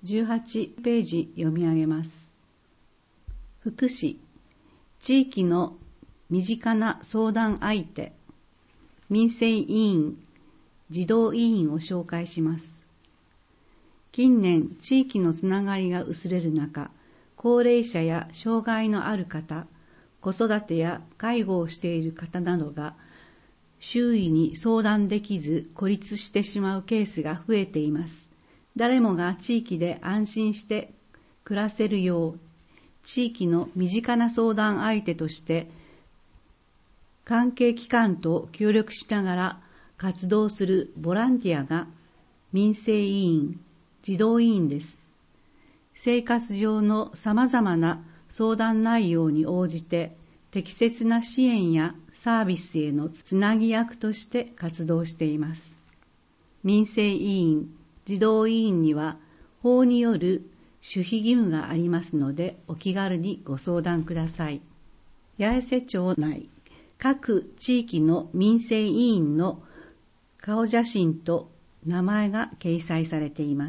18ページ読み上げます。福祉、地域の身近な相談相手、民生委員、児童委員を紹介します。近年、地域のつながりが薄れる中、高齢者や障害のある方、子育てや介護をしている方などが、周囲に相談できず孤立してしまうケースが増えています。誰もが地域で安心して暮らせるよう、地域の身近な相談相手として、関係機関と協力しながら活動するボランティアが民生委員、児童委員です。生活上のさまざまな相談内容に応じて、適切な支援やサービスへのつなぎ役として活動しています。民生委員、児童委員には法による守秘義務がありますので、お気軽にご相談ください。八重瀬町内各地域の民生委員の顔写真と名前が掲載されています。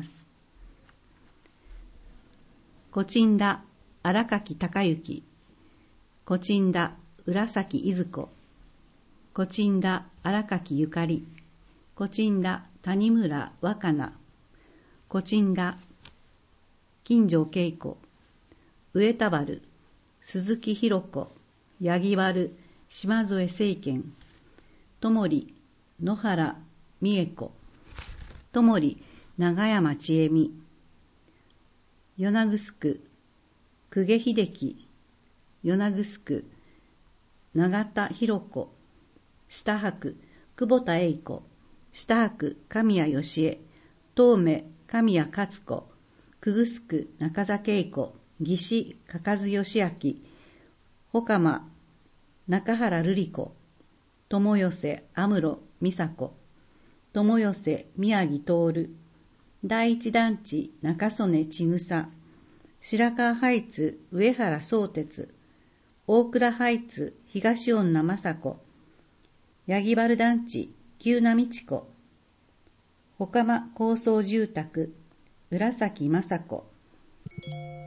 小陳田荒垣隆之、小陳田浦崎いず子、小陳田荒垣ゆかり、小陳田谷村若菜、小陳田金城恵子、上田原鈴木弘子、八木原島添聖賢、友利野原美恵子、友利長山千恵美、与那城区久下秀樹、与那城区永田博子、下白久保田栄子、下白神谷義恵、東目神谷勝子、久城区中崎恵子、義士嘉数義明、保鎌中原瑠璃子、友寄安室美佐子、友寄宮城徹、第一団地中曽根千草、白川ハイツ上原宗哲、大倉ハイツ東女雅子、八木原団地急名美智子、保鎌高層住宅浦崎雅子。